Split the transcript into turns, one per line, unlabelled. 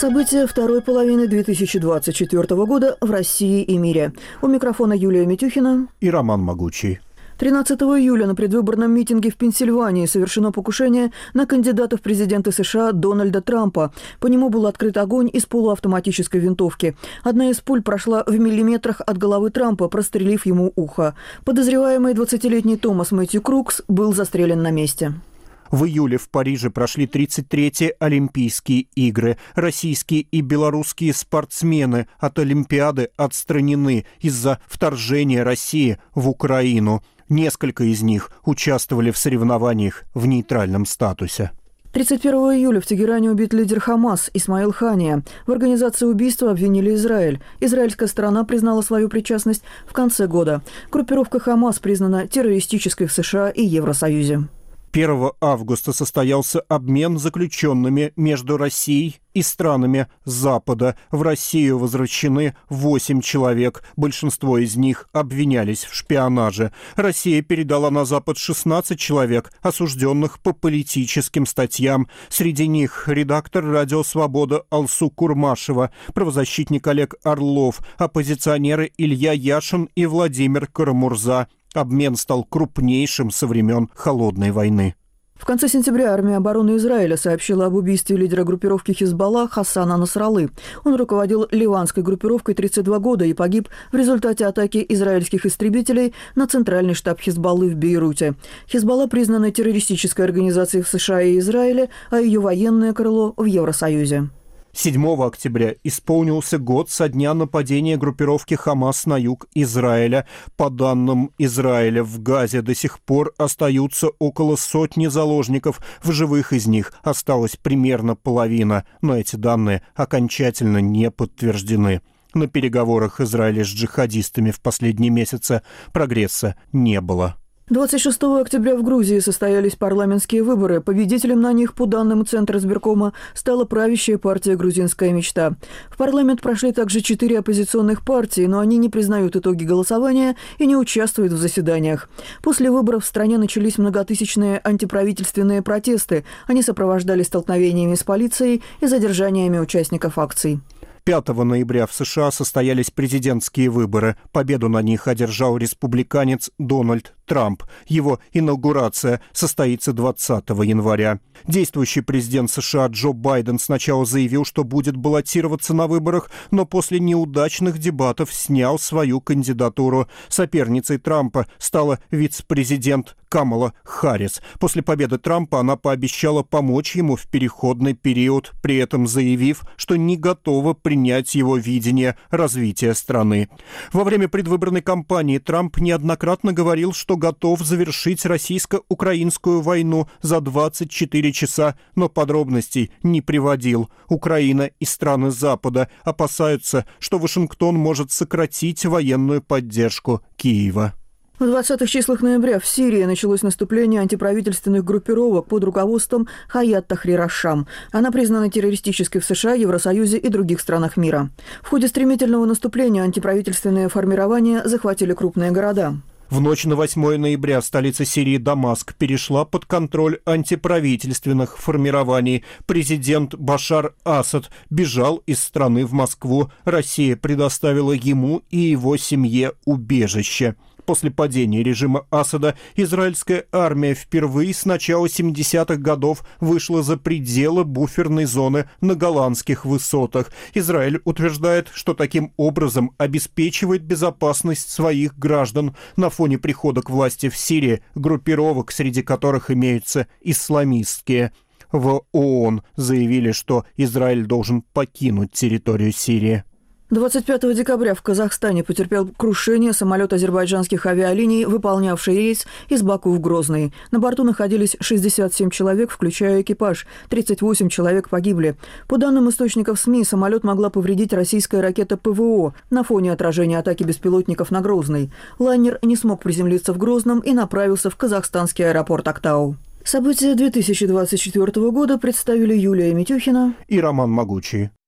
События второй половины 2024 года в России и мире. У микрофона Юлия Митюхина
и Роман Могучий.
13 июля на предвыборном митинге в Пенсильвании совершено покушение на кандидата в президенты США Дональда Трампа. По нему был открыт огонь из полуавтоматической винтовки. Одна из пуль прошла в миллиметрах от головы Трампа, прострелив ему ухо. Подозреваемый 20-летний Томас Мэтью Крукс был застрелен на месте.
В июле в Париже прошли 33-е Олимпийские игры. Российские и белорусские спортсмены от Олимпиады отстранены из-за вторжения России в Украину. Несколько из них участвовали в соревнованиях в нейтральном статусе.
31 июля в Тегеране убит лидер Хамас Исмаил Хания. В организации убийства обвинили Израиль. Израильская сторона признала свою причастность в конце года. Группировка Хамас признана террористической в США и Евросоюзе.
1 августа состоялся обмен заключенными между Россией и странами Запада. В Россию возвращены 8 человек. Большинство из них обвинялись в шпионаже. Россия передала на Запад 16 человек, осужденных по политическим статьям. Среди них редактор «Радио Свобода» Алсу Курмашева, правозащитник Олег Орлов, оппозиционеры Илья Яшин и Владимир Карамурза. Обмен стал крупнейшим со времен Холодной войны.
В конце сентября армия обороны Израиля сообщила об убийстве лидера группировки Хизбалла Хасана Насраллы. Он руководил ливанской группировкой 32 года и погиб в результате атаки израильских истребителей на центральный штаб Хизбаллы в Бейруте. Хизбалла признана террористической организацией в США и Израиле, а ее военное крыло в Евросоюзе.
7 октября исполнился год со дня нападения группировки «Хамас» на юг Израиля. По данным Израиля, в Газе до сих пор остаются около сотни заложников. В живых из них осталась примерно половина, но эти данные окончательно не подтверждены. На переговорах Израиля с джихадистами в последние месяцы прогресса не было.
26 октября в Грузии состоялись парламентские выборы. Победителем на них, по данным Центра избиркома, стала правящая партия «Грузинская мечта». В парламент прошли также 4 оппозиционных партии, но они не признают итоги голосования и не участвуют в заседаниях. После выборов в стране начались многотысячные антиправительственные протесты. Они сопровождались столкновениями с полицией и задержаниями участников акций.
5 ноября в США состоялись президентские выборы. Победу на них одержал республиканец Дональд Трамп. Его инаугурация состоится 20 января. Действующий президент США Джо Байден сначала заявил, что будет баллотироваться на выборах, но после неудачных дебатов снял свою кандидатуру. Соперницей Трампа стала вице-президент Камала Харрис. После победы Трампа она пообещала помочь ему в переходный период, при этом заявив, что не готова принять его видение развития страны. Во время предвыборной кампании Трамп неоднократно говорил, что готов завершить российско-украинскую войну за 24 часа, но подробностей не приводил. Украина и страны Запада опасаются, что Вашингтон может сократить военную поддержку Киева.
В 20-х числах ноября в Сирии началось наступление антиправительственных группировок под руководством Хаят Тахрир аш-Шам. Она признана террористической в США, Евросоюзе и других странах мира. В ходе стремительного наступления антиправительственные формирования захватили крупные города.
В ночь на 8 ноября столица Сирии Дамаск перешла под контроль антиправительственных формирований. Президент Башар Асад бежал из страны в Москву. Россия предоставила ему и его семье убежище. После падения режима Асада израильская армия впервые с начала 70-х годов вышла за пределы буферной зоны на Голландских высотах. Израиль утверждает, что таким образом обеспечивает безопасность своих граждан на фоне прихода к власти в Сирии группировок, среди которых имеются исламистские. В ООН заявили, что Израиль должен покинуть территорию Сирии.
25 декабря в Казахстане потерпел крушение самолет азербайджанских авиалиний, выполнявший рейс из Баку в Грозный. На борту находились 67 человек, включая экипаж. 38 человек погибли. По данным источников СМИ, самолет могла повредить российская ракета ПВО на фоне отражения атаки беспилотников на Грозный. Лайнер не смог приземлиться в Грозном и направился в казахстанский аэропорт Актау. События 2024 года представили Юлия Митюхина
и Роман Могучий.